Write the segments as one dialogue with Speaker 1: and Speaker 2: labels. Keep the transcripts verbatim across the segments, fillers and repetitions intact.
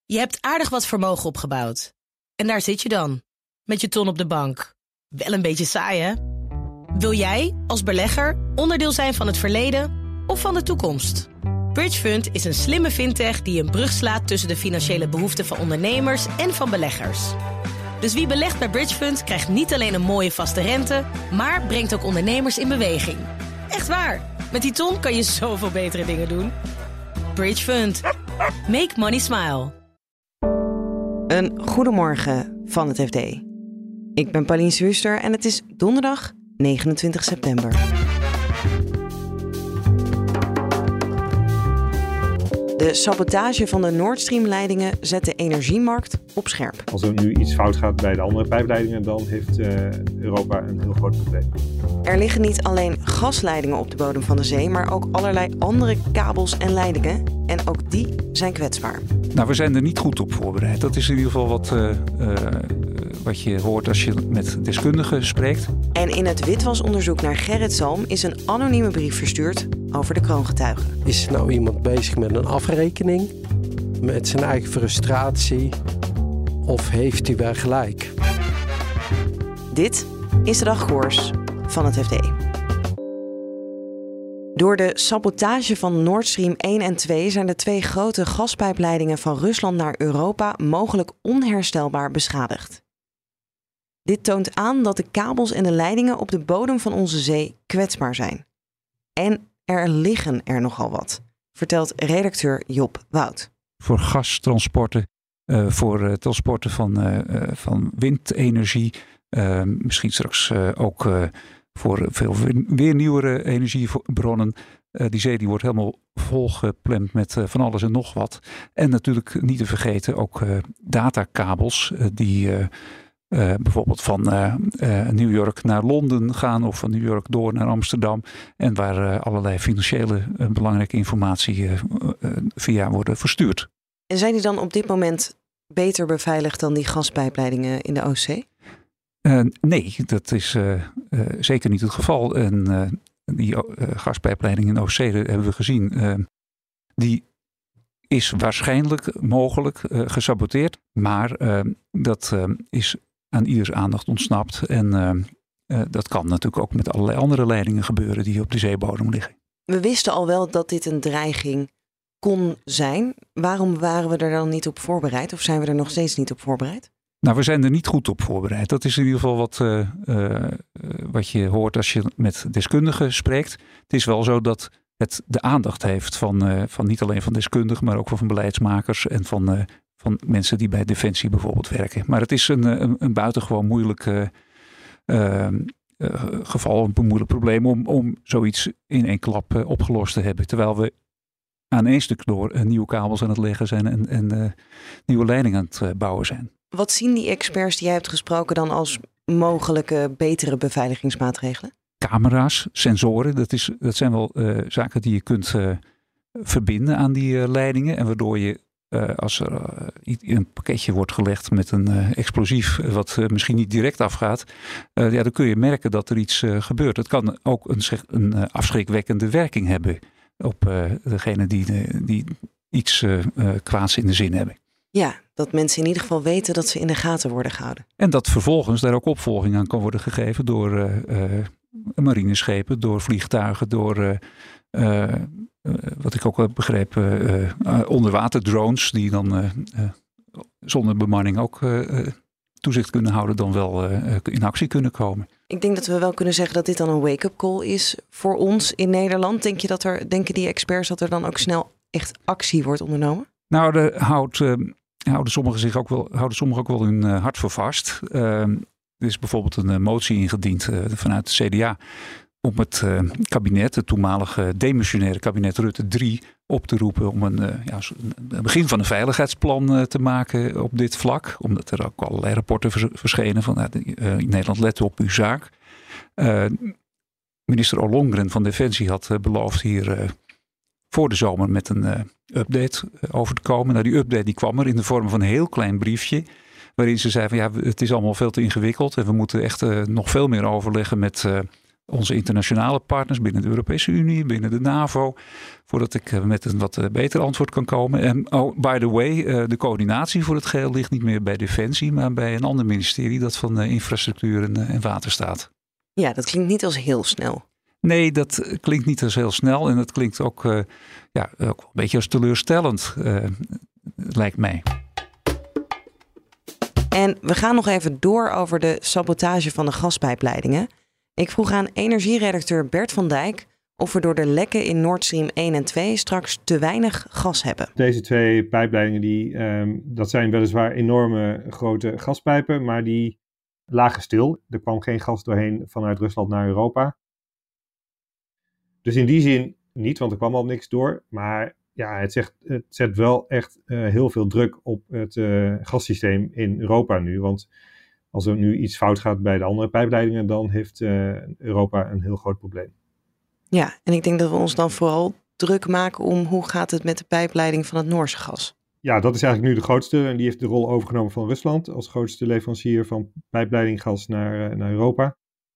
Speaker 1: Je hebt aardig wat vermogen opgebouwd. En daar zit je dan, met je ton op de bank. Wel een beetje saai, hè? Wil jij, als belegger, onderdeel zijn van het verleden of van de toekomst? Bridgefund is een slimme fintech die een brug slaat tussen de financiële behoeften van ondernemers en van beleggers. Dus wie belegt bij Bridgefund krijgt niet alleen een mooie vaste rente, maar brengt ook ondernemers in beweging. Echt waar, met die ton kan je zoveel betere dingen doen. Bridgefund. Make money smile.
Speaker 2: Een goedemorgen van het F D. Ik ben Pauline Swuster en het is donderdag negenentwintig september. De sabotage van de Nord Stream-leidingen zet de energiemarkt op scherp.
Speaker 3: Als er nu iets fout gaat bij de andere pijpleidingen, dan heeft uh, Europa een heel groot probleem.
Speaker 2: Er liggen niet alleen gasleidingen op de bodem van de zee, maar ook allerlei andere kabels en leidingen. En ook die zijn kwetsbaar.
Speaker 4: Nou, we zijn er niet goed op voorbereid. Dat is in ieder geval wat, uh, uh, wat je hoort als je met deskundigen spreekt.
Speaker 2: En in het witwasonderzoek naar Gerrit Zalm is een anonieme brief verstuurd over de kroongetuigen.
Speaker 5: Is nou iemand bezig met een afrekening, met zijn eigen frustratie, of heeft hij wel gelijk?
Speaker 2: Dit is de dagkoers van het F D. Door de sabotage van Nord Stream één en twee zijn de twee grote gaspijpleidingen van Rusland naar Europa mogelijk onherstelbaar beschadigd. Dit toont aan dat de kabels en de leidingen op de bodem van onze zee kwetsbaar zijn. En er liggen er nogal wat, vertelt redacteur Job Wout.
Speaker 4: Voor gastransporten, uh, voor uh, transporten van, uh, uh, van windenergie, uh, misschien straks uh, ook uh, voor veel weer nieuwere energiebronnen. Uh, die zee die wordt helemaal volgeplemd met uh, van alles en nog wat. En natuurlijk niet te vergeten ook uh, datakabels uh, die uh, uh, bijvoorbeeld van uh, uh, New York naar Londen gaan of van New York door naar Amsterdam. En waar uh, allerlei financiële uh, belangrijke informatie uh, uh, via worden verstuurd.
Speaker 2: En zijn die dan op dit moment beter beveiligd dan die gaspijpleidingen in de Oostzee?
Speaker 4: Uh, nee, dat is uh, uh, zeker niet het geval. En uh, die uh, gaspijpleiding in de Oostzee hebben we gezien. Uh, die is waarschijnlijk mogelijk uh, gesaboteerd. Maar uh, dat uh, is aan ieders aandacht ontsnapt. En uh, uh, dat kan natuurlijk ook met allerlei andere leidingen gebeuren die op de zeebodem liggen.
Speaker 2: We wisten al wel dat dit een dreiging kon zijn. Waarom waren we er dan niet op voorbereid? Of zijn we er nog steeds niet op voorbereid?
Speaker 4: Nou, we zijn er niet goed op voorbereid. Dat is in ieder geval wat, uh, uh, wat je hoort als je met deskundigen spreekt. Het is wel zo dat het de aandacht heeft van, uh, van niet alleen van deskundigen, maar ook van beleidsmakers en van, uh, van mensen die bij Defensie bijvoorbeeld werken. Maar het is een, een, een buitengewoon moeilijk uh, uh, uh, geval, een moeilijk probleem om, om zoiets in één klap uh, opgelost te hebben. Terwijl we aan één stuk door uh, nieuwe kabels aan het leggen zijn en, en uh, nieuwe leidingen aan het uh, bouwen zijn.
Speaker 2: Wat zien die experts die jij hebt gesproken dan als mogelijke betere beveiligingsmaatregelen?
Speaker 4: Camera's, sensoren, dat, is, dat zijn wel uh, zaken die je kunt uh, verbinden aan die uh, leidingen. En waardoor je, uh, als er uh, een pakketje wordt gelegd met een uh, explosief wat uh, misschien niet direct afgaat, uh, ja, dan kun je merken dat er iets uh, gebeurt. Het kan ook een, een uh, afschrikwekkende werking hebben op uh, degene die, uh, die iets uh, uh, kwaads in de zin hebben.
Speaker 2: Ja, dat mensen in ieder geval weten dat ze in de gaten worden gehouden.
Speaker 4: En dat vervolgens daar ook opvolging aan kan worden gegeven door uh, uh, marineschepen, door vliegtuigen, door uh, uh, uh, wat ik ook heb begrepen, uh, uh, onderwaterdrones die dan uh, uh, zonder bemanning ook uh, toezicht kunnen houden, dan wel uh, in actie kunnen komen.
Speaker 2: Ik denk dat we wel kunnen zeggen dat dit dan een wake-up call is voor ons in Nederland. Denk je dat er, denken die experts dat er dan ook snel echt actie wordt ondernomen?
Speaker 4: Nou, daar houdt, uh, houden sommigen zich ook wel, houden sommigen ook wel hun uh, hart voor vast. Uh, er is bijvoorbeeld een uh, motie ingediend uh, vanuit de C D A om het uh, kabinet, het toenmalige demissionaire kabinet Rutte drie, op te roepen om een, uh, ja, een begin van een veiligheidsplan uh, te maken op dit vlak. Omdat er ook allerlei rapporten vers- verschenen van uh, in Nederland let op uw zaak. Uh, minister Ollongren van Defensie had uh, beloofd hier uh, voor de zomer met een uh, update over te komen. Nou, die update die kwam er in de vorm van een heel klein briefje, waarin ze zei van ja, het is allemaal veel te ingewikkeld en we moeten echt uh, nog veel meer overleggen met uh, onze internationale partners binnen de Europese Unie, binnen de NAVO, voordat ik met een wat beter antwoord kan komen. En oh, by the way, de coördinatie voor het geheel ligt niet meer bij Defensie, maar bij een ander ministerie dat van Infrastructuur en, en Waterstaat.
Speaker 2: Ja, dat klinkt niet als heel snel.
Speaker 4: Nee, dat klinkt niet als heel snel en dat klinkt ook, uh, ja, ook een beetje als teleurstellend, uh, lijkt mij.
Speaker 2: En we gaan nog even door over de sabotage van de gaspijpleidingen. Ik vroeg aan energieredacteur Bert van Dijk of we door de lekken in Nord Stream één en twee straks te weinig gas hebben.
Speaker 3: Deze twee pijpleidingen, die, um, dat zijn weliswaar enorme grote gaspijpen, maar die lagen stil. Er kwam geen gas doorheen vanuit Rusland naar Europa. Dus in die zin niet, want er kwam al niks door. Maar ja, het, zegt, het zet wel echt uh, heel veel druk op het uh, gassysteem in Europa nu. Want als er nu iets fout gaat bij de andere pijpleidingen, dan heeft uh, Europa een heel groot probleem.
Speaker 2: Ja, en ik denk dat we ons dan vooral druk maken om hoe gaat het met de pijpleiding van het Noorse gas.
Speaker 3: Ja, dat is eigenlijk nu de grootste. En die heeft de rol overgenomen van Rusland als grootste leverancier van pijpleidinggas naar, uh, naar Europa.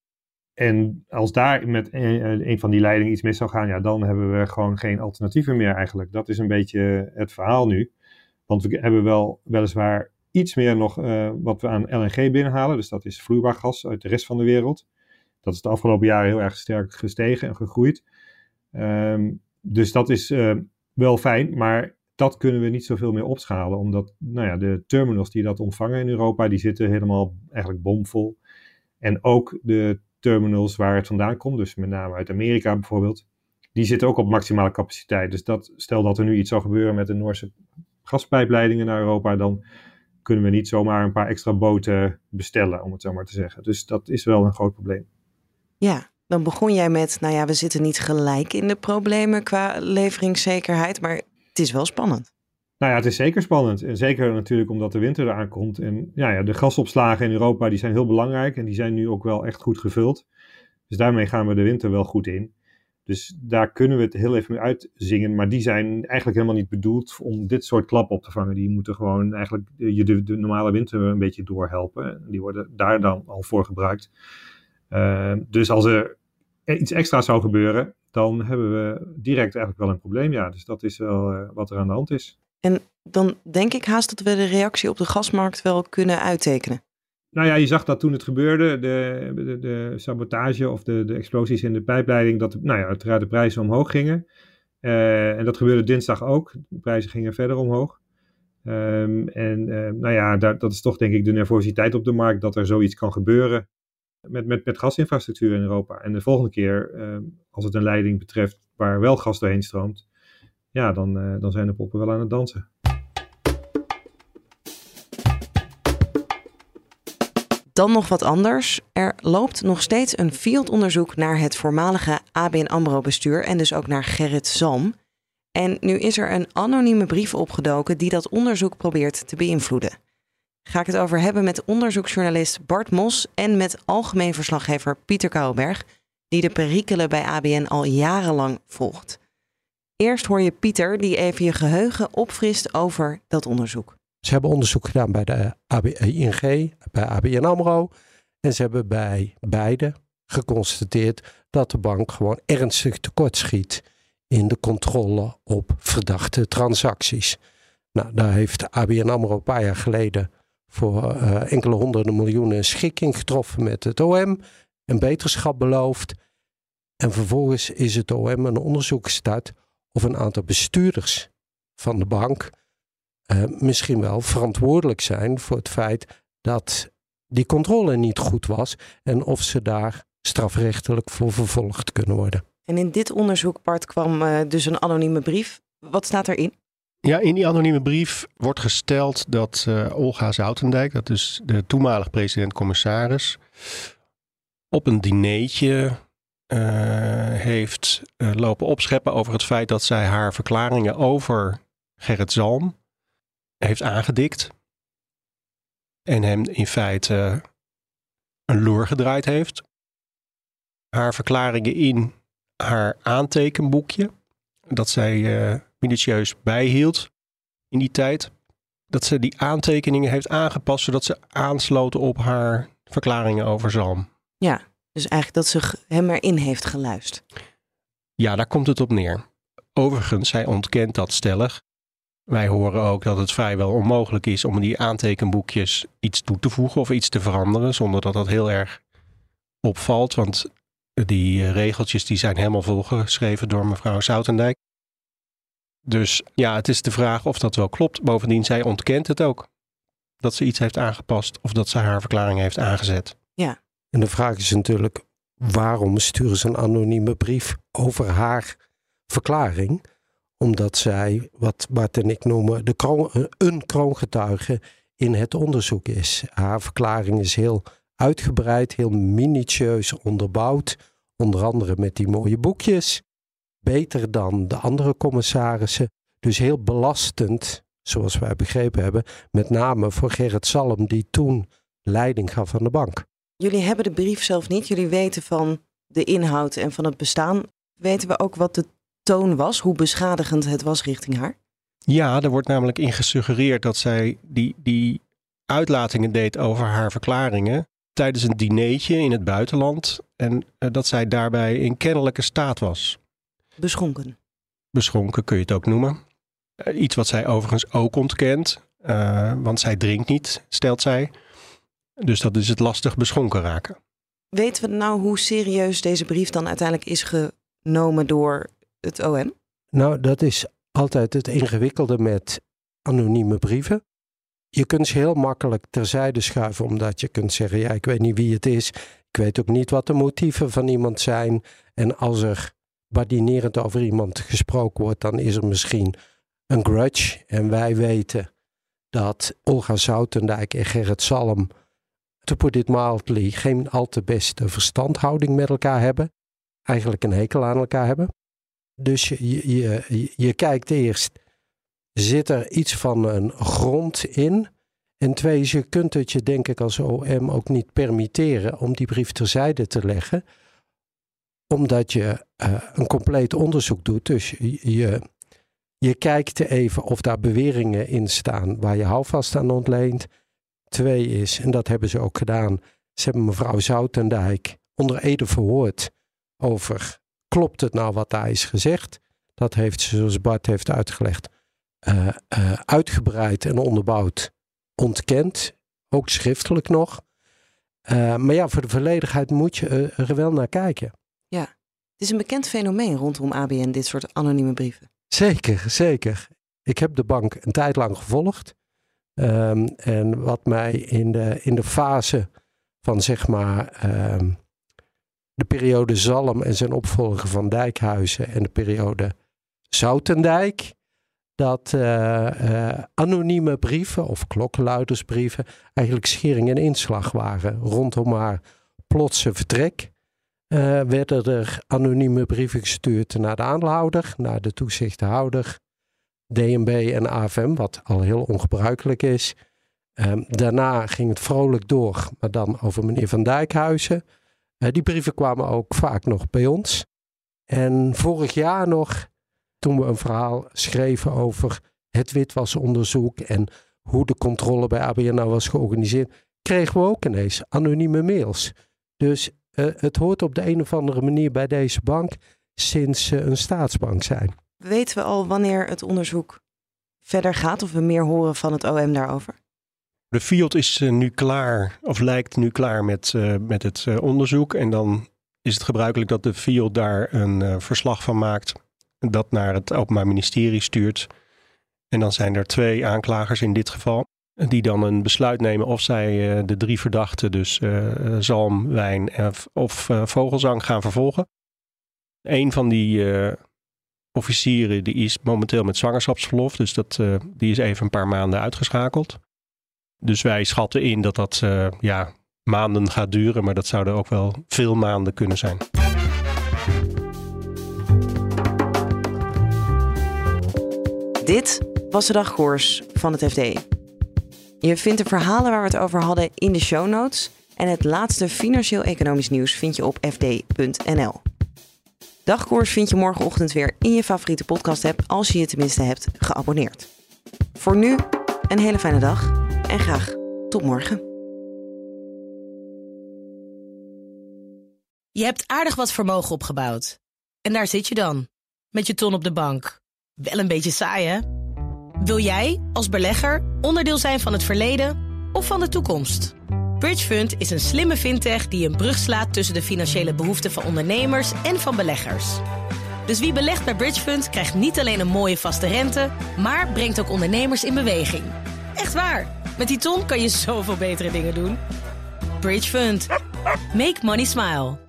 Speaker 3: En als daar met een, een van die leidingen iets mis zou gaan, ja, dan hebben we gewoon geen alternatieven meer eigenlijk. Dat is een beetje het verhaal nu. Want we hebben wel weliswaar iets meer nog uh, wat we aan L N G binnenhalen. Dus dat is vloeibaar gas uit de rest van de wereld. Dat is de afgelopen jaren heel erg sterk gestegen en gegroeid. Um, dus dat is uh, wel fijn, maar dat kunnen we niet zoveel meer opschalen. Omdat nou ja, de terminals die dat ontvangen in Europa, die zitten helemaal eigenlijk bomvol. En ook de terminals waar het vandaan komt, dus met name uit Amerika bijvoorbeeld, die zitten ook op maximale capaciteit. Dus dat, stel dat er nu iets zou gebeuren met de Noorse gaspijpleidingen naar Europa, dan kunnen we niet zomaar een paar extra boten bestellen, om het zo maar te zeggen. Dus dat is wel een groot probleem.
Speaker 2: Ja, dan begon jij met, nou ja, we zitten niet gelijk in de problemen qua leveringszekerheid, maar het is wel spannend.
Speaker 3: Nou ja, het is zeker spannend. En zeker natuurlijk omdat de winter eraan komt. En ja, ja, de gasopslagen in Europa die zijn heel belangrijk. En die zijn nu ook wel echt goed gevuld. Dus daarmee gaan we de winter wel goed in. Dus daar kunnen we het heel even mee uitzingen. Maar die zijn eigenlijk helemaal niet bedoeld om dit soort klap op te vangen. Die moeten gewoon eigenlijk je de, de normale winter een beetje doorhelpen. Die worden daar dan al voor gebruikt. Uh, dus als er iets extra zou gebeuren, dan hebben we direct eigenlijk wel een probleem. Ja, dus dat is wel uh, wat er aan de hand is.
Speaker 2: En dan denk ik haast dat we de reactie op de gasmarkt wel kunnen uittekenen.
Speaker 3: Nou ja, je zag dat toen het gebeurde, de, de, de sabotage of de, de explosies in de pijpleiding, dat nou ja, uiteraard de prijzen omhoog gingen. Uh, en dat gebeurde dinsdag ook. De prijzen gingen verder omhoog. Um, en uh, nou ja, daar, dat is toch denk ik de nervositeit op de markt dat er zoiets kan gebeuren met, met, met gasinfrastructuur in Europa. En de volgende keer, uh, als het een leiding betreft waar wel gas doorheen stroomt, ja, dan, uh, dan zijn de poppen wel aan het dansen.
Speaker 2: Dan nog wat anders. Er loopt nog steeds een fieldonderzoek naar het voormalige A B N AMRO-bestuur en dus ook naar Gerrit Zalm. En nu is er een anonieme brief opgedoken die dat onderzoek probeert te beïnvloeden. Ga ik het over hebben met onderzoeksjournalist Bart Mos en met algemeen verslaggever Pieter Kouwenberg, die de perikelen bij A B N al jarenlang volgt. Eerst hoor je Pieter die even je geheugen opfrist over dat onderzoek.
Speaker 5: Ze hebben onderzoek gedaan bij de I N G, bij A B N AMRO. En ze hebben bij beide geconstateerd dat de bank gewoon ernstig tekortschiet in de controle op verdachte transacties. Nou, daar heeft A B N AMRO een paar jaar geleden voor uh, enkele honderden miljoenen een schikking getroffen met het O M. Een beterschap beloofd. En vervolgens is het O M een onderzoek gestart of een aantal bestuurders van de bank Uh, misschien wel verantwoordelijk zijn voor het feit dat die controle niet goed was en of ze daar strafrechtelijk voor vervolgd kunnen worden.
Speaker 2: En in dit onderzoek, Bart, kwam uh, dus een anonieme brief. Wat staat erin?
Speaker 6: Ja, in die anonieme brief wordt gesteld dat uh, Olga Zoutendijk, dat is de toenmalig president-commissaris, op een dinertje uh, heeft uh, lopen opscheppen over het feit dat zij haar verklaringen over Gerrit Zalm heeft aangedikt en hem in feite een loer gedraaid heeft. Haar verklaringen in haar aantekenboekje, dat zij uh, minutieus bijhield in die tijd, dat ze die aantekeningen heeft aangepast zodat ze aansloten op haar verklaringen over Zalm.
Speaker 2: Ja, Dus eigenlijk dat ze hem erin heeft geluisterd.
Speaker 6: Ja, daar komt het op neer. Overigens, zij ontkent dat stellig. Wij horen ook dat het vrijwel onmogelijk is om die aantekenboekjes iets toe te voegen of iets te veranderen, zonder dat dat heel erg opvalt. Want die regeltjes die zijn helemaal volgeschreven door mevrouw Zoutendijk. Dus ja, het is de vraag of dat wel klopt. Bovendien, zij ontkent het ook. Dat ze iets heeft aangepast of dat ze haar verklaring heeft aangezet.
Speaker 2: Ja.
Speaker 5: En de vraag is natuurlijk, waarom sturen ze een anonieme brief over haar verklaring? Omdat zij, wat Bart en ik noemen, de kroon, een kroongetuige in het onderzoek is. Haar verklaring is heel uitgebreid, heel minutieus onderbouwd. Onder andere met die mooie boekjes. Beter dan de andere commissarissen. Dus heel belastend, zoals wij begrepen hebben. Met name voor Gerrit Salm, die toen leiding gaf aan de bank.
Speaker 2: Jullie hebben de brief zelf niet. Jullie weten van de inhoud en van het bestaan. Weten we ook wat de toon was? Hoe beschadigend het was richting haar?
Speaker 6: Ja, er wordt namelijk in gesuggereerd dat zij die, die uitlatingen deed over haar verklaringen tijdens een dinertje in het buitenland. En uh, dat zij daarbij in kennelijke staat was.
Speaker 2: Beschonken.
Speaker 6: Beschonken kun je het ook noemen. Uh, iets wat zij overigens ook ontkent. Uh, want zij drinkt niet, stelt zij. Dus dat is het lastig beschonken raken.
Speaker 2: Weten we nou hoe serieus deze brief dan uiteindelijk is genomen door het O M?
Speaker 5: Nou, dat is altijd het ingewikkelde met anonieme brieven. Je kunt ze heel makkelijk terzijde schuiven, omdat je kunt zeggen, ja, ik weet niet wie het is. Ik weet ook niet wat de motieven van iemand zijn. En als er badinerend over iemand gesproken wordt, dan is er misschien een grudge. En wij weten dat Olga Zoutendijk en Gerrit Salm, to put it mildly, geen al te beste verstandhouding met elkaar hebben. Eigenlijk een hekel aan elkaar hebben. Dus je, je, je kijkt eerst, zit er iets van een grond in? En twee, je kunt het je denk ik als O M ook niet permitteren om die brief terzijde te leggen. Omdat je uh, een compleet onderzoek doet. Dus je, je, je kijkt even of daar beweringen in staan waar je houvast aan ontleent. Twee is, en dat hebben ze ook gedaan, ze hebben mevrouw Zoutendijk onder ede verhoord over, klopt het nou wat daar is gezegd? Dat heeft ze, zoals Bart heeft uitgelegd, uh, uh, uitgebreid en onderbouwd ontkend. Ook schriftelijk nog. Uh, maar ja, voor de volledigheid moet je er wel naar kijken.
Speaker 2: Ja, het is een bekend fenomeen rondom A B N, dit soort anonieme brieven.
Speaker 5: Zeker, zeker. Ik heb de bank een tijd lang gevolgd. Um, en wat mij in de, in de fase van zeg maar um, de periode Zalm en zijn opvolger Van Dijkhuizen en de periode Zoutendijk, dat uh, uh, anonieme brieven of klokkenluidersbrieven eigenlijk schering en inslag waren. Rondom haar plotse vertrek uh, werden er anonieme brieven gestuurd naar de aandeelhouder, naar de toezichthouder, D N B en A F M, wat al heel ongebruikelijk is. Um, daarna ging het vrolijk door, maar dan over meneer Van Dijkhuizen. Uh, die brieven kwamen ook vaak nog bij ons. En vorig jaar nog, toen we een verhaal schreven over het witwasonderzoek en hoe de controle bij A B N nou was georganiseerd, kregen we ook ineens anonieme mails. Dus uh, het hoort op de een of andere manier bij deze bank sinds ze uh, een staatsbank zijn.
Speaker 2: Weten we al wanneer het onderzoek verder gaat of we meer horen van het O M daarover?
Speaker 6: De Fiat is uh, nu klaar, of lijkt nu klaar met, uh, met het uh, onderzoek. En dan is het gebruikelijk dat de Fiat daar een uh, verslag van maakt. Dat naar het Openbaar Ministerie stuurt. En dan zijn er twee aanklagers in dit geval. Die dan een besluit nemen of zij uh, de drie verdachten, dus uh, Zalm, Wijn uh, of uh, Vogelzang, gaan vervolgen. Een van die uh, officieren die is momenteel met zwangerschapsverlof. Dus dat, uh, die is even een paar maanden uitgeschakeld. Dus wij schatten in dat dat uh, ja, maanden gaat duren. Maar dat zouden ook wel veel maanden kunnen zijn.
Speaker 2: Dit was de dagkoers van het F D. Je vindt de verhalen waar we het over hadden in de show notes. En het laatste financieel-economisch nieuws vind je op f d punt n l. Dagkoers vind je morgenochtend weer in je favoriete podcast-app als je je tenminste hebt geabonneerd. Voor nu een hele fijne dag en graag tot morgen.
Speaker 1: Je hebt aardig wat vermogen opgebouwd. En daar zit je dan, met je ton op de bank. Wel een beetje saai, hè? Wil jij, als belegger, onderdeel zijn van het verleden of van de toekomst? Bridgefund is een slimme fintech die een brug slaat tussen de financiële behoeften van ondernemers en van beleggers. Dus wie belegt bij Bridgefund krijgt niet alleen een mooie vaste rente, maar brengt ook ondernemers in beweging. Echt waar, met die ton kan je zoveel betere dingen doen. Bridgefund. Make money smile.